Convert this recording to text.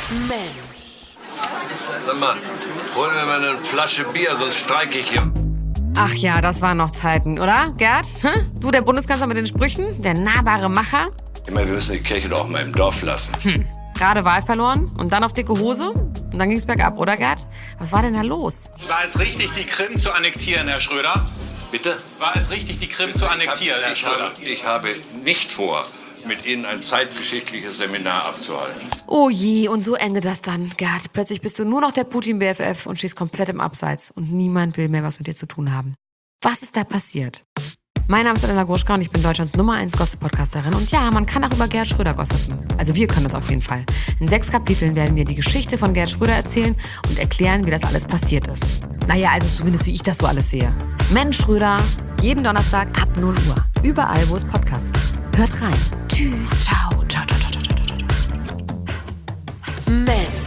Mensch. Sag mal, hol mir mal eine Flasche Bier, sonst streike ich hier. Ach ja, das waren noch Zeiten, oder, Gerd? Du, der Bundeskanzler mit den Sprüchen, der nahbare Macher. Immer, wir müssen die Kirche doch mal im Dorf lassen. Gerade Wahl verloren und dann auf dicke Hose und dann ging's bergab, oder, Gerd? Was war denn da los? War es richtig, die Krim zu annektieren, Herr Schröder? Bitte? War es richtig, die Krim zu annektieren, Herr Schröder? Ich habe nicht vor, mit Ihnen ein zeitgeschichtliches Seminar abzuhalten. Oh je, und so endet das dann, Gerd. Plötzlich bist du nur noch der Putin-BFF und stehst komplett im Abseits und niemand will mehr was mit dir zu tun haben. Was ist da passiert? Mein Name ist Elena Gruschka und ich bin Deutschlands Nummer 1 Gossip-Podcasterin. Und ja, man kann auch über Gerd Schröder gossipen. Also wir können das auf jeden Fall. In 6 Kapiteln werden wir die Geschichte von Gerd Schröder erzählen und erklären, wie das alles passiert ist. Naja, also zumindest wie ich das so alles sehe. Mensch Schröder, jeden Donnerstag ab 0 Uhr. Überall, wo es Podcasts gibt. Hört rein. Tschüss, ciao, ciao, ciao, ciao, ciao, ciao. Mensch.